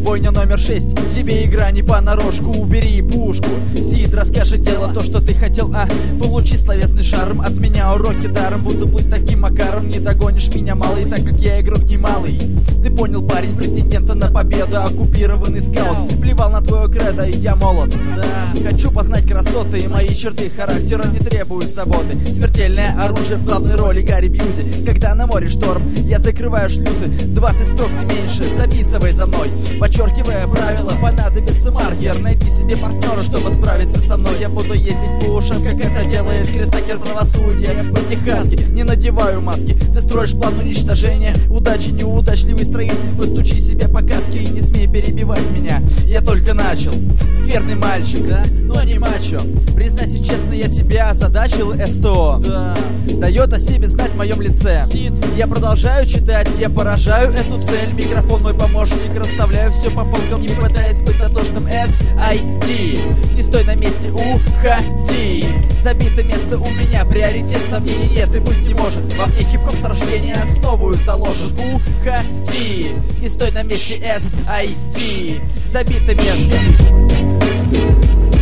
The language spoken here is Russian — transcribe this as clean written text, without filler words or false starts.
бойня номер 6. Тебе игра не понарошку, убери пушку. Сид расскажет дело то, что ты хотел, получи словесный шарм. От меня уроки даром, буду плыть таким макаром. Не догонишь меня, малый, так как я игрок немалый. Ты понял, парень, претендента на победу, оккупированный скаут. Плевал на твое кредо, и я молод. Да, хочу познать красоты, и мои черты характера не требуют заботы. Смертельное оружие в главной роли Гарри Бьюзи. Когда на море шторм, я закрываю шлюзы. 20 строк не меньше, записывай за мной. Подчеркивая правила, понадобится маркер. Найди себе партнера, чтобы справиться со мной. Я буду ездить по ушам, как это делает крестакер правосудия. В Техаске не надеваю маски. Ты строишь план уничтожения. Удачи, неудачливый строитель. Постучи себе по каске и не смей перебивать меня. Я только начал. Скверный мальчик, но не мачо. Признайся честно, я тебя озадачил, СТО. Да. Дает о себе знать в моем лице. Сид. Я продолжаю читать, я поражаю эту цель. Микрофон мой помощник, расставляю все по полкам, не пытаясь быть дотошным. SID. Не стой на месте, уходи. Забито место у меня, приоритет, сомнений нет и быть не может. Во мне хип-хоп с рождения основу заложен. Уходи. Не стой на месте, SID. Забито место.